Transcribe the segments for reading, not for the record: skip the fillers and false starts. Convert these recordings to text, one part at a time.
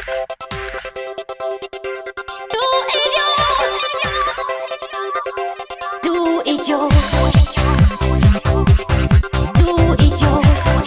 Du Idiot. Du Idiot.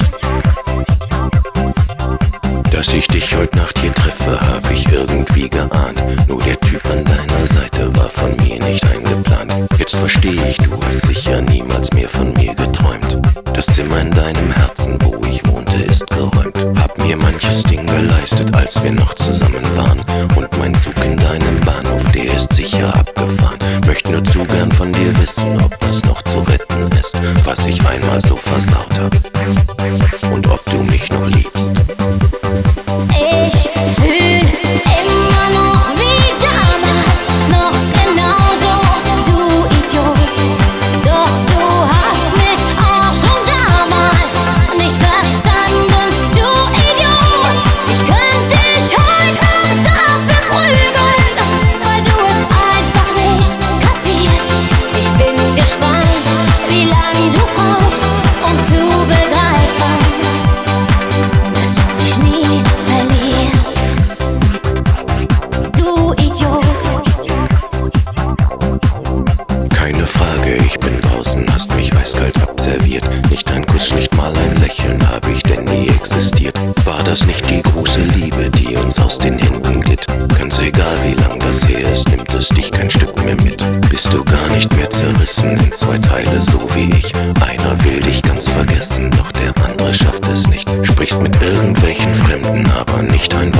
Dass ich dich heute Nacht hier treffe, hab ich irgendwie geahnt. Nur der Typ an deiner Seite war von mir nicht eingeplant. Jetzt versteh ich, du hast sicher niemals mehr von mir geträumt. Das Zimmer in deinem Herzen, wo ich wohnte, ist geräumt. Hab mir manches Ding geleistet, als wir noch zusammen waren. Und mein Zug in deinem Bahnhof, der ist sicher abgefahren. Möcht nur zu gern von dir wissen, ob das noch zu retten ist, was ich einmal so versaut hab. Und ob du mich noch liebst. Ich fühl immer noch wie damals, noch genauso, du Idiot. Doch du hast mich auch schon damals nicht verstanden, du Idiot. Ich könnte dich heute noch dafür prügeln, weil du es einfach nicht kapierst. Ich bin gespannt, wie lange du brauchst, um zu begreifen, dass du mich nie verlierst. Du Idiot. Keine Frage, ich bin draußen, hast mich eiskalt abserviert. Nicht ein Kuss, nicht mal ein Lächeln, hab ich denn nie existiert. War das nicht die große Liebe, die uns aus den Händen glitt? Ganz egal, wie lang das her ist, nimmt es dich kein Stück mehr mit. Bist du gar nicht mehr zerrissen in zwei Teile, so wie ich. Einer will dich ganz vergessen, doch der andere schafft es nicht. Sprichst mit irgendwelchen Fremden, aber nicht ein